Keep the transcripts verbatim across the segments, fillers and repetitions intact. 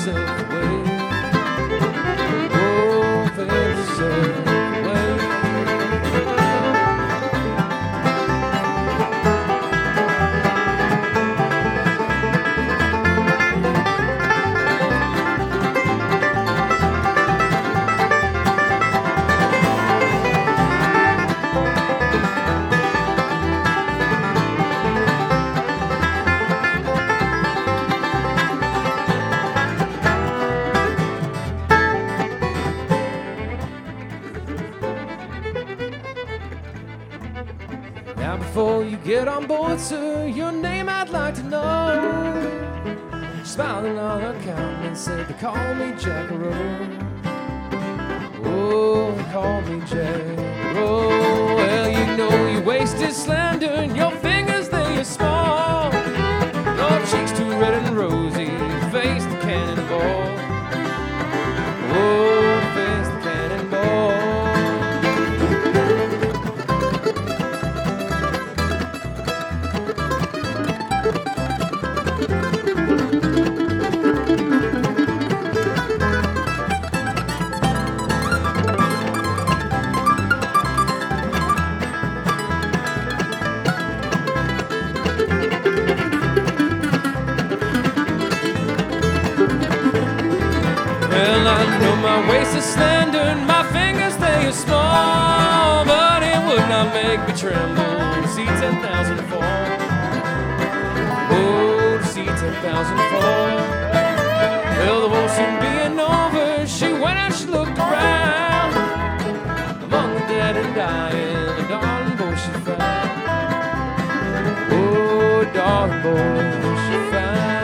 yourself away. Oh, fail yourself away. Now before you get on board, sir, your name I'd like to know. Smiling on her countenance said they call me Jack Rowe. Oh, they call me Jack Rowe. Well, you know your waist is slender and your fingers they are small. Your cheeks too red and rosy, your face the cannonball. Oh, face the cannonball. Well, I know my waist is slender and my fingers they are small, but it would not make me tremble to see ten thousand fall. Oh, to see ten thousand fall. Well, the war soon being over, she went and she looked around. Among the dead and dying, a darling boy she found. Oh, darling boy she found.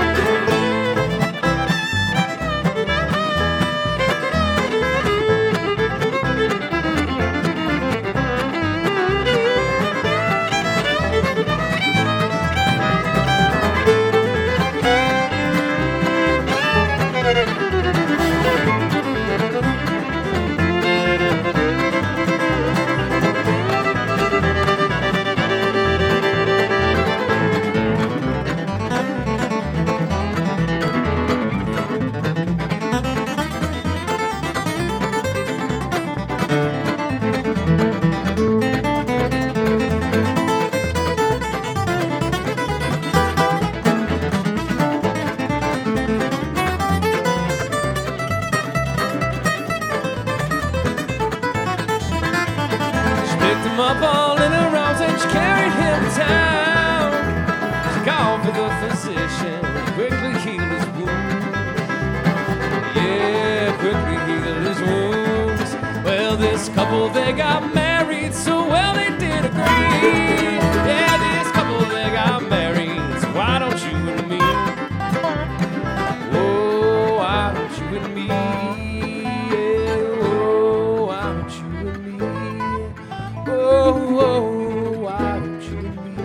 Up all in her arms and she carried him to town. She called for the physician and quickly healed his wounds. Yeah, quickly healed his wounds. Well, this couple, they got married, so well they did agree. Yeah, this couple, they got married, so why don't you and me? Oh, why don't you and me? Yeah, oh, why don't you and me? Oh, oh, why don't you and me?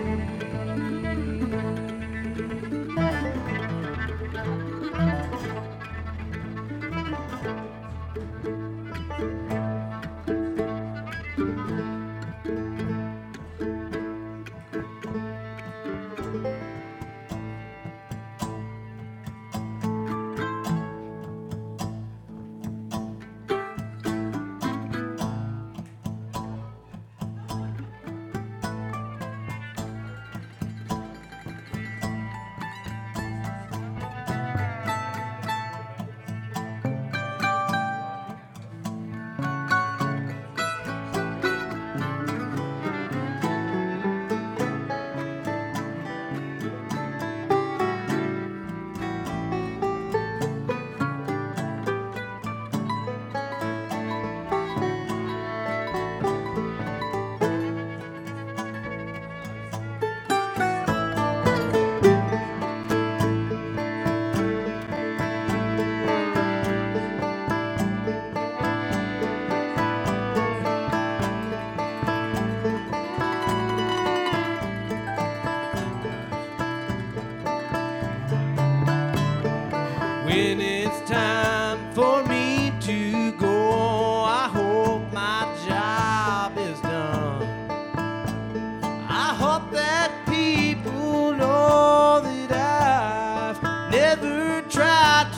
When it's time for me to go, I hope my job is done. I hope that people know that I've never tried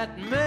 that man.